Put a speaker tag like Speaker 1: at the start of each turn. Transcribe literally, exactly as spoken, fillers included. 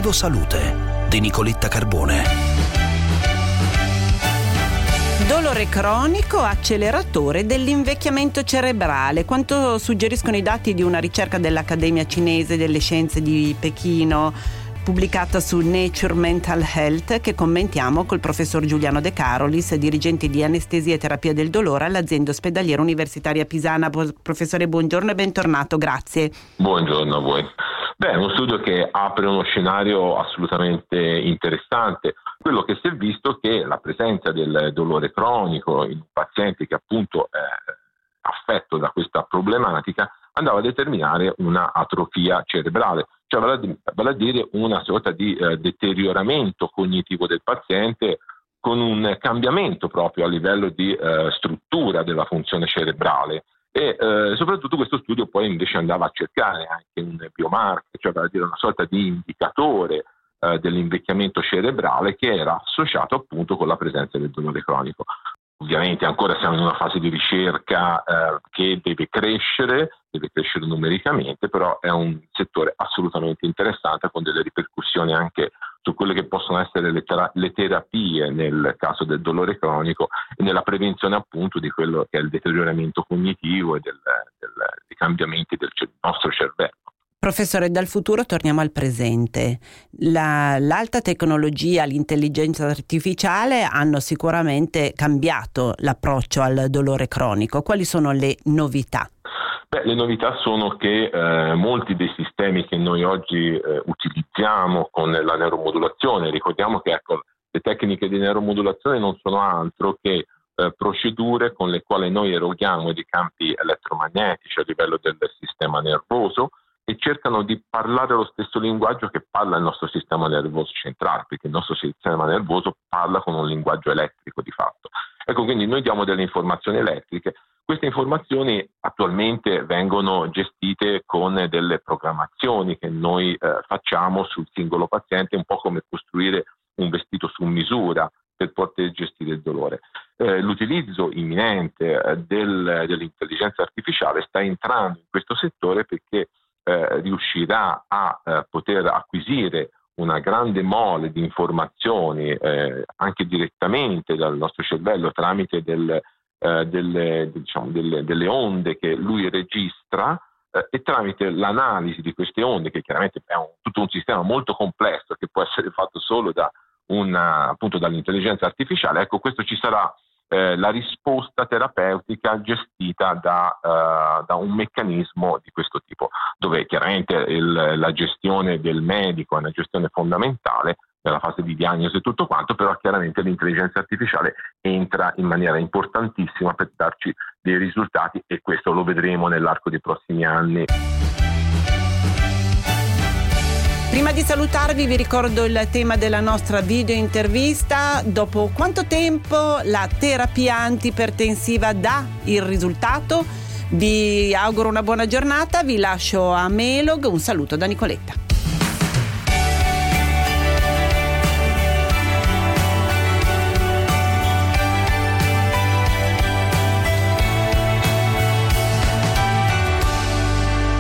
Speaker 1: Vivo Salute di Nicoletta Carbone.
Speaker 2: Dolore cronico, acceleratore dell'invecchiamento cerebrale. Quanto suggeriscono i dati di una ricerca dell'Accademia Cinese delle Scienze di Pechino, pubblicata su Nature Mental Health, che commentiamo col professor Giuliano De Carolis, dirigente di anestesia e terapia del dolore all'azienda ospedaliera universitaria pisana. Professore, buongiorno e bentornato, grazie.
Speaker 3: Buongiorno a voi. Beh, è uno studio che apre uno scenario assolutamente interessante. Quello che si è visto è che la presenza del dolore cronico in un paziente che appunto è affetto da questa problematica andava a determinare una atrofia cerebrale, cioè vale a dire una sorta di eh, deterioramento cognitivo del paziente con un cambiamento proprio a livello di eh, struttura della funzione cerebrale. E eh, soprattutto questo studio poi invece andava a cercare anche un biomarker, cioè vale a dire una sorta di indicatore eh, dell'invecchiamento cerebrale che era associato appunto con la presenza del dolore cronico. Ovviamente ancora siamo in una fase di ricerca eh, che deve crescere, deve crescere numericamente, però è un settore assolutamente interessante con delle ripercussioni anche su quelle che possono essere le, tera- le terapie nel caso del dolore cronico e nella prevenzione appunto di quello che è il deterioramento cognitivo e del, del, dei cambiamenti del ce- nostro cervello.
Speaker 2: Professore, dal futuro torniamo al presente. La, l'alta tecnologia, l'intelligenza artificiale hanno sicuramente cambiato l'approccio al dolore cronico. Quali sono le novità?
Speaker 3: Beh, le novità sono che eh, molti dei sistemi che noi oggi eh, utilizziamo con la neuromodulazione, ricordiamo che ecco, le tecniche di neuromodulazione non sono altro che eh, procedure con le quali noi eroghiamo dei campi elettromagnetici a livello del sistema nervoso e cercano di parlare lo stesso linguaggio che parla il nostro sistema nervoso centrale, perché il nostro sistema nervoso parla con un linguaggio elettrico di fatto. Ecco, quindi noi diamo delle informazioni elettriche. Queste informazioni attualmente vengono gestite con delle programmazioni che noi eh, facciamo sul singolo paziente, un po' come costruire un vestito su misura per poter gestire il dolore. Eh, l'utilizzo imminente eh, del, dell'intelligenza artificiale sta entrando in questo settore perché Eh, riuscirà a eh, poter acquisire una grande mole di informazioni eh, anche direttamente dal nostro cervello tramite del, eh, delle, diciamo, delle, delle onde che lui registra eh, e tramite l'analisi di queste onde, che chiaramente è un, tutto un sistema molto complesso che può essere fatto solo da una, appunto dall'intelligenza artificiale. Ecco, questo ci sarà Eh, la risposta terapeutica gestita da, uh, da un meccanismo di questo tipo, dove chiaramente il, la gestione del medico è una gestione fondamentale nella fase di diagnosi e tutto quanto, però chiaramente l'intelligenza artificiale entra in maniera importantissima per darci dei risultati e questo lo vedremo nell'arco dei prossimi anni.
Speaker 2: Prima di salutarvi vi ricordo il tema della nostra video intervista. Dopo quanto tempo la terapia antipertensiva dà il risultato? Vi auguro una buona giornata, vi lascio a Melog, un saluto da Nicoletta.